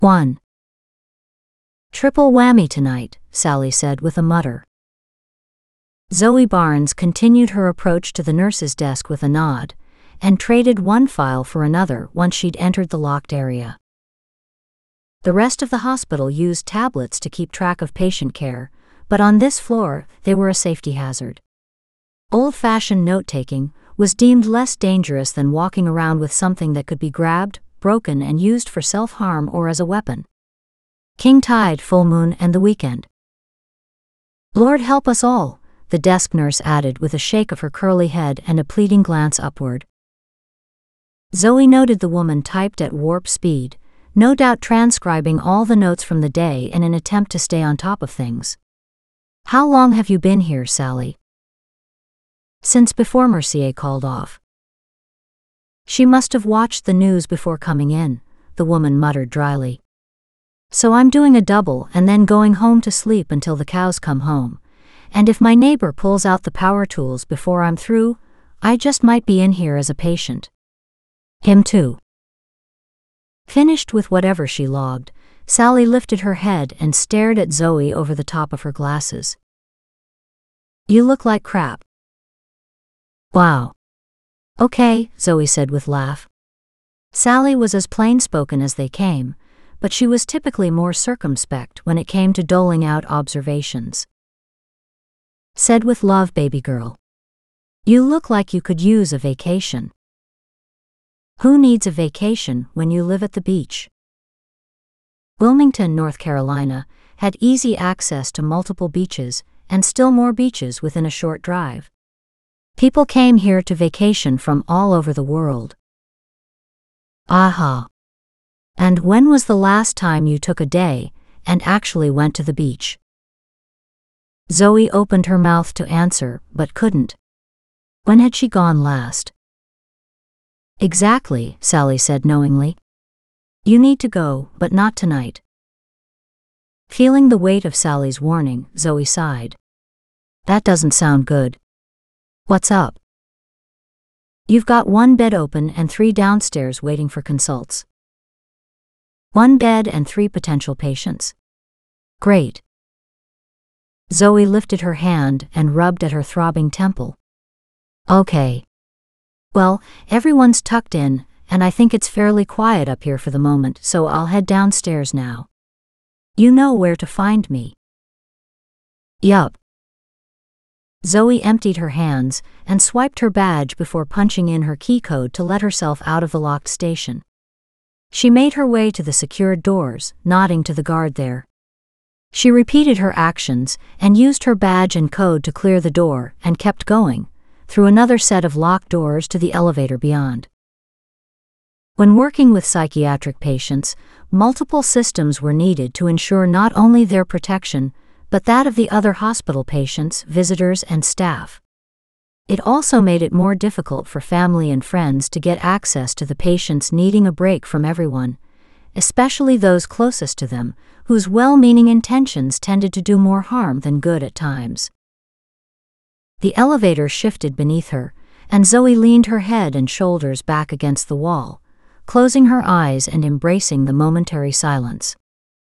1. Triple whammy tonight, Sally said with a mutter. Zoe Barnes continued her approach to the nurse's desk with a nod, and traded one file for another once she'd entered the locked area. The rest of the hospital used tablets to keep track of patient care, but on this floor, they were a safety hazard. Old-fashioned note-taking was deemed less dangerous than walking around with something that could be grabbed, broken and used for self-harm or as a weapon. King tide, full moon and the weekend. Lord help us all, the desk nurse added with a shake of her curly head and a pleading glance upward. Zoe noted the woman typed at warp speed, no doubt transcribing all the notes from the day in an attempt to stay on top of things. How long have you been here, Sally? Since before Mercier called off. She must have watched the news before coming in, the woman muttered dryly. So I'm doing a double and then going home to sleep until the cows come home, and if my neighbor pulls out the power tools before I'm through, I just might be in here as a patient. Him too. Finished with whatever she logged, Sally lifted her head and stared at Zoe over the top of her glasses. You look like crap. Wow. Okay, Zoe said with laugh. Sally was as plain-spoken as they came, but she was typically more circumspect when it came to doling out observations. Said with love, baby girl. You look like you could use a vacation. Who needs a vacation when you live at the beach? Wilmington, North Carolina, had easy access to multiple beaches, and still more beaches within a short drive. People came here to vacation from all over the world. Aha. And when was the last time you took a day and actually went to the beach? Zoe opened her mouth to answer, but couldn't. When had she gone last? Exactly, Sally said knowingly. You need to go, but not tonight. Feeling the weight of Sally's warning, Zoe sighed. That doesn't sound good. What's up? You've got one bed open and 3 downstairs waiting for consults. 1 bed and 3 potential patients. Great. Zoe lifted her hand and rubbed at her throbbing temple. Okay. Well, everyone's tucked in, and I think it's fairly quiet up here for the moment, so I'll head downstairs now. You know where to find me. Yup. Zoe emptied her hands and swiped her badge before punching in her key code to let herself out of the locked station. She made her way to the secured doors, nodding to the guard there. She repeated her actions and used her badge and code to clear the door and kept going, through another set of locked doors to the elevator beyond. When working with psychiatric patients, multiple systems were needed to ensure not only their protection, but that of the other hospital patients, visitors, and staff. It also made it more difficult for family and friends to get access to the patients needing a break from everyone, especially those closest to them, whose well-meaning intentions tended to do more harm than good at times. The elevator shifted beneath her, and Zoe leaned her head and shoulders back against the wall, closing her eyes and embracing the momentary silence.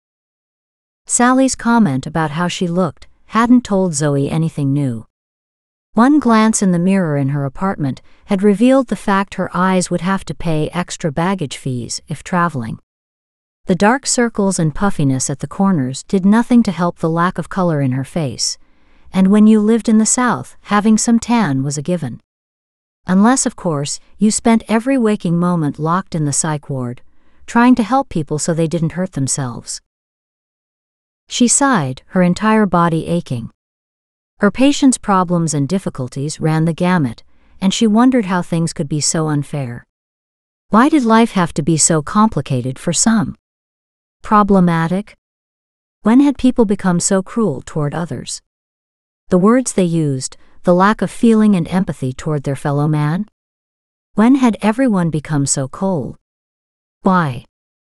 Sally's comment about how she looked hadn't told Zoe anything new. One glance in the mirror in her apartment had revealed the fact her eyes would have to pay extra baggage fees if traveling. The dark circles and puffiness at the corners did nothing to help the lack of color in her face, and when you lived in the South, having some tan was a given. Unless, of course, you spent every waking moment locked in the psych ward, trying to help people so they didn't hurt themselves. She sighed, her entire body aching. Her patients' problems and difficulties ran the gamut, and she wondered how things could be so unfair. Why did life have to be so complicated for some? Problematic? When had people become so cruel toward others? The words they used, the lack of feeling and empathy toward their fellow man? When had everyone become so cold? Why?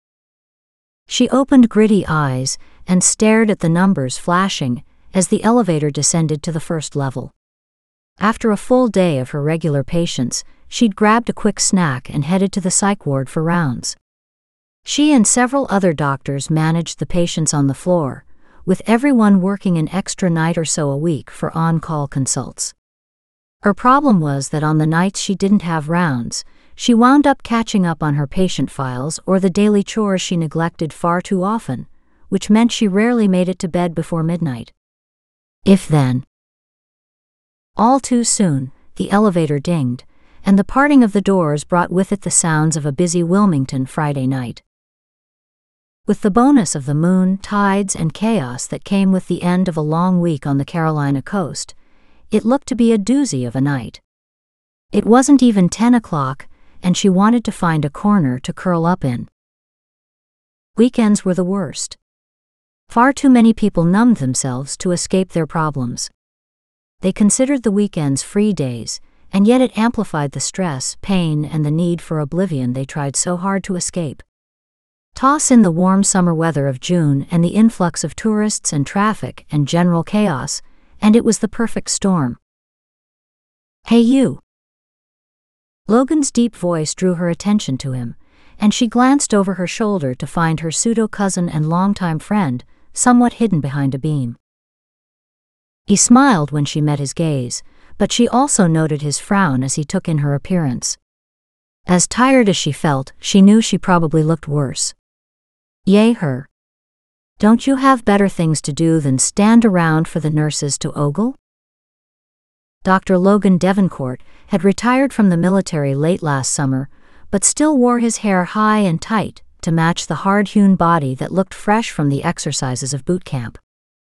She opened gritty eyes and stared at the numbers flashing as the elevator descended to the first level. After a full day of her regular patients, she'd grabbed a quick snack and headed to the psych ward for rounds. She and several other doctors managed the patients on the floor, with everyone working an extra night or so a week for on-call consults. Her problem was that on the nights she didn't have rounds, she wound up catching up on her patient files or the daily chores she neglected far too often, which meant she rarely made it to bed before midnight. If then. All too soon, the elevator dinged, and the parting of the doors brought with it the sounds of a busy Wilmington Friday night. With the bonus of the moon, tides, and chaos that came with the end of a long week on the Carolina coast, it looked to be a doozy of a night. It wasn't even 10 o'clock, and she wanted to find a corner to curl up in. Weekends were the worst. Far too many people numbed themselves to escape their problems. They considered the weekends free days, and yet it amplified the stress, pain, and the need for oblivion they tried so hard to escape. Toss in the warm summer weather of June and the influx of tourists and traffic and general chaos, and it was the perfect storm. "Hey you!" Logan's deep voice drew her attention to him, and she glanced over her shoulder to find her pseudo-cousin and longtime friend, somewhat hidden behind a beam. He smiled when she met his gaze, but she also noted his frown as he took in her appearance. As tired as she felt, she knew she probably looked worse. Yay her. Don't you have better things to do than stand around for the nurses to ogle? Dr. Logan Devencourt had retired from the military late last summer, but still wore his hair high and tight to match the hard-hewn body that looked fresh from the exercises of boot camp.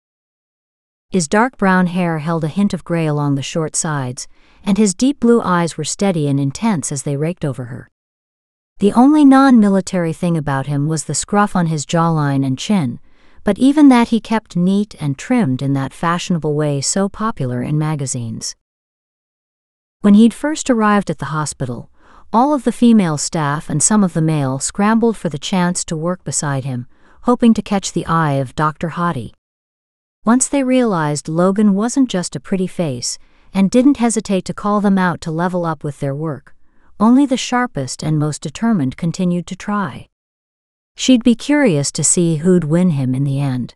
His dark brown hair held a hint of gray along the short sides, and his deep blue eyes were steady and intense as they raked over her. The only non-military thing about him was the scruff on his jawline and chin, but even that he kept neat and trimmed in that fashionable way so popular in magazines. When he'd first arrived at the hospital, all of the female staff and some of the male scrambled for the chance to work beside him, hoping to catch the eye of Dr. Hottie. Once they realized Logan wasn't just a pretty face, and didn't hesitate to call them out to level up with their work, only the sharpest and most determined continued to try. She'd be curious to see who'd win him in the end.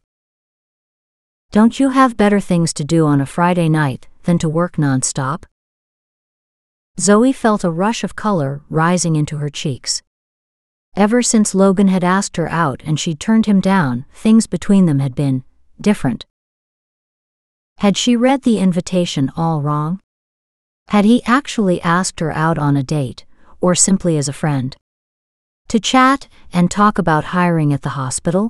Don't you have better things to do on a Friday night than to work non-stop? Zoe felt a rush of color rising into her cheeks. Ever since Logan had asked her out and she'd turned him down, things between them had been different. Had she read the invitation all wrong? Had he actually asked her out on a date, or simply as a friend? To chat and talk about hiring at the hospital?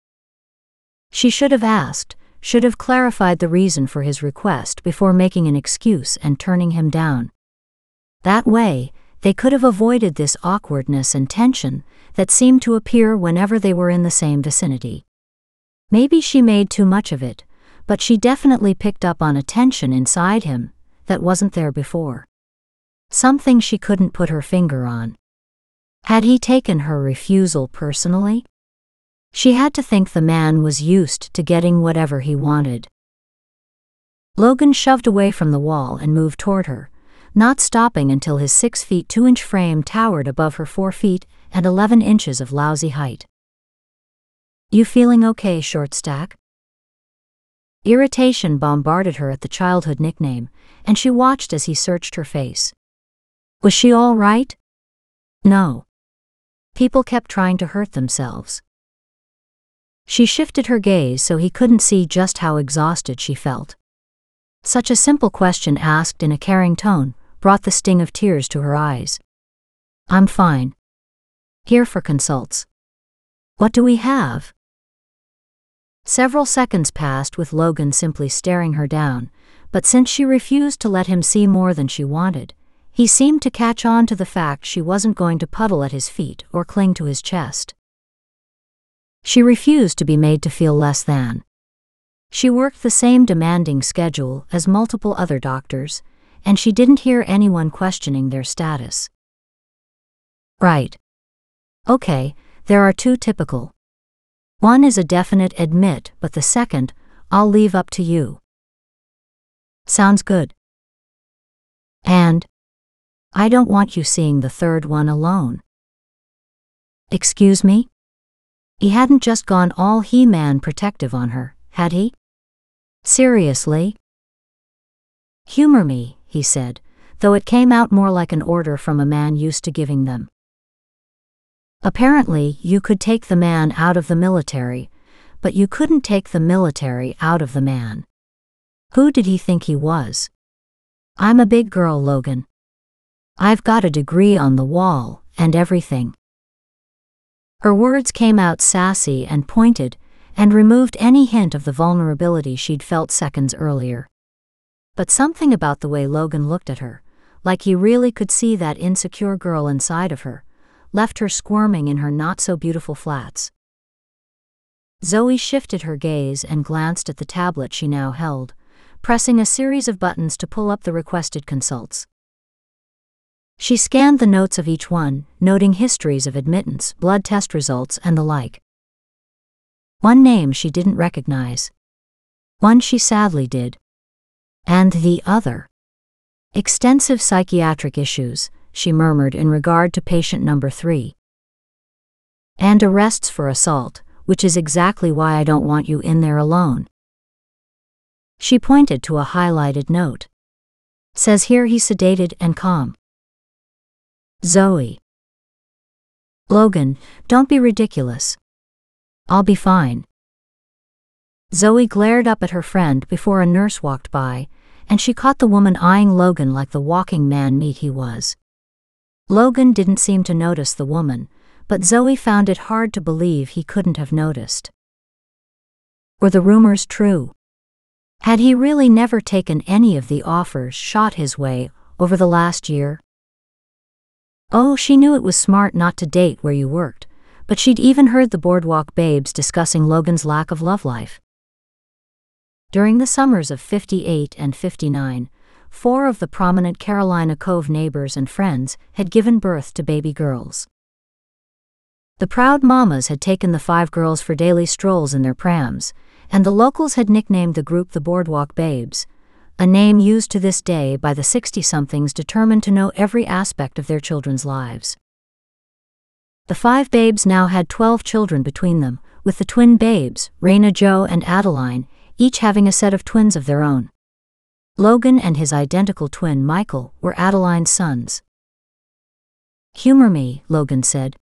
She should have asked, should have clarified the reason for his request before making an excuse and turning him down. That way, they could have avoided this awkwardness and tension that seemed to appear whenever they were in the same vicinity. Maybe she made too much of it, but she definitely picked up on a tension inside him that wasn't there before. Something she couldn't put her finger on. Had he taken her refusal personally? She had to think the man was used to getting whatever he wanted. Logan shoved away from the wall and moved toward her, not stopping until his 6 feet 2 inch frame towered above her 4 feet and 11 inches of lousy height. You feeling okay, short stack? Irritation bombarded her at the childhood nickname, and she watched as he searched her face. Was she all right? No. People kept trying to hurt themselves. She shifted her gaze so he couldn't see just how exhausted she felt. Such a simple question asked in a caring tone brought the sting of tears to her eyes. I'm fine. Here for consults. What do we have? Several seconds passed with Logan simply staring her down, but since she refused to let him see more than she wanted, he seemed to catch on to the fact she wasn't going to puddle at his feet or cling to his chest. She refused to be made to feel less than. She worked the same demanding schedule as multiple other doctors, and she didn't hear anyone questioning their status. Right. Okay, there are two typical. One is a definite admit, but the second, I'll leave up to you. Sounds good. And I don't want you seeing the third one alone. Excuse me? He hadn't just gone all He-Man protective on her, had he? Seriously? Humor me, he said, though it came out more like an order from a man used to giving them. Apparently, you could take the man out of the military, but you couldn't take the military out of the man. Who did he think he was? I'm a big girl, Logan. I've got a degree on the wall, and everything. Her words came out sassy and pointed, and removed any hint of the vulnerability she'd felt seconds earlier. But something about the way Logan looked at her, like he really could see that insecure girl inside of her, left her squirming in her not-so-beautiful flats. Zoe shifted her gaze and glanced at the tablet she now held, pressing a series of buttons to pull up the requested consults. She scanned the notes of each one, noting histories of admittance, blood test results, and the like. One name she didn't recognize. One she sadly did. And the other. Extensive psychiatric issues, she murmured in regard to patient number 3. And arrests for assault, which is exactly why I don't want you in there alone. She pointed to a highlighted note. Says here he's sedated and calm. Zoe. Logan, don't be ridiculous. I'll be fine. Zoe glared up at her friend before a nurse walked by, and she caught the woman eyeing Logan like the walking man-meat he was. Logan didn't seem to notice the woman, but Zoe found it hard to believe he couldn't have noticed. Were the rumors true? Had he really never taken any of the offers shot his way over the last year? Oh, she knew it was smart not to date where you worked, but she'd even heard the Boardwalk Babes discussing Logan's lack of love life. During the summers of 58 and 59, 4 of the prominent Carolina Cove neighbors and friends had given birth to baby girls. The proud mamas had taken the 5 girls for daily strolls in their prams, and the locals had nicknamed the group the Boardwalk Babes, a name used to this day by the 60-somethings determined to know every aspect of their children's lives. The 5 babes now had 12 children between them, with the twin babes, Raina Jo and Adeline, each having a set of twins of their own. Logan and his identical twin Michael were Adeline's sons. Humor me, Logan said.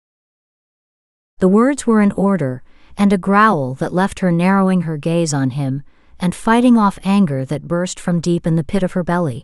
The words were in order, and a growl that left her narrowing her gaze on him, and fighting off anger that burst from deep in the pit of her belly.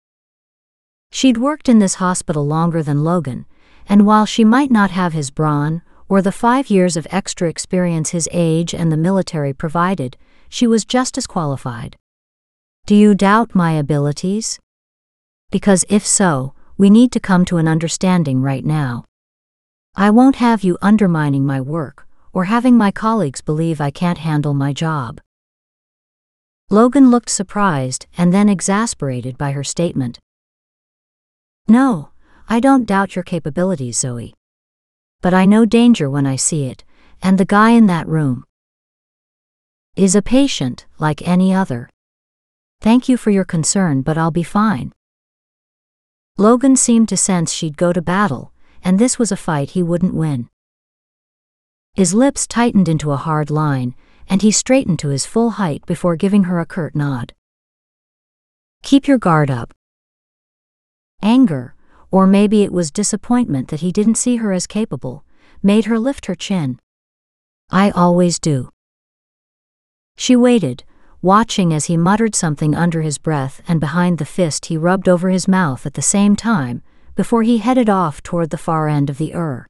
She'd worked in this hospital longer than Logan, and while she might not have his brawn, or the 5 years of extra experience his age and the military provided, she was just as qualified. Do you doubt my abilities? Because if so, we need to come to an understanding right now. I won't have you undermining my work, or having my colleagues believe I can't handle my job. Logan looked surprised and then exasperated by her statement. No, I don't doubt your capabilities, Zoe. But I know danger when I see it, and the guy in that room is a patient like any other. Thank you for your concern, but I'll be fine. Logan seemed to sense she'd go to battle, and this was a fight he wouldn't win. His lips tightened into a hard line, and he straightened to his full height before giving her a curt nod. Keep your guard up. Anger, or maybe it was disappointment that he didn't see her as capable, made her lift her chin. I always do. She waited, watching as he muttered something under his breath and behind the fist he rubbed over his mouth at the same time, before he headed off toward the far end of the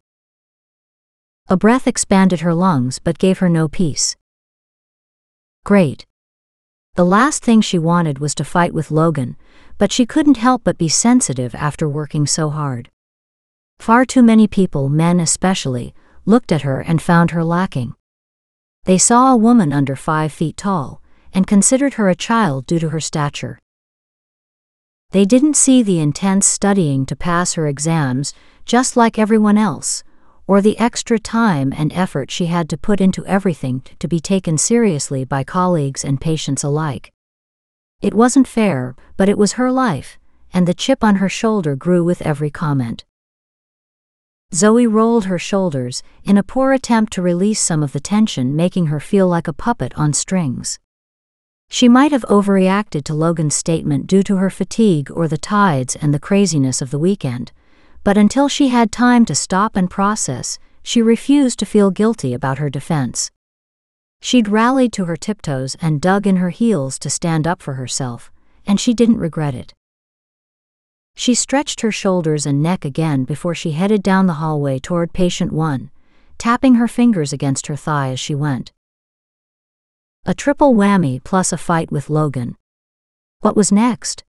A breath expanded her lungs but gave her no peace. Great. The last thing she wanted was to fight with Logan, but she couldn't help but be sensitive after working so hard. Far too many people, men especially, looked at her and found her lacking. They saw a woman under 5 feet tall, and considered her a child due to her stature. They didn't see the intense studying to pass her exams, just like everyone else, or the extra time and effort she had to put into everything to be taken seriously by colleagues and patients alike. It wasn't fair, but it was her life, and the chip on her shoulder grew with every comment. Zoe rolled her shoulders, in a poor attempt to release some of the tension, making her feel like a puppet on strings. She might have overreacted to Logan's statement due to her fatigue or the tides and the craziness of the weekend, but until she had time to stop and process, she refused to feel guilty about her defense. She'd rallied to her tiptoes and dug in her heels to stand up for herself, and she didn't regret it. She stretched her shoulders and neck again before she headed down the hallway toward patient 1, tapping her fingers against her thigh as she went. A triple whammy plus a fight with Logan. What was next?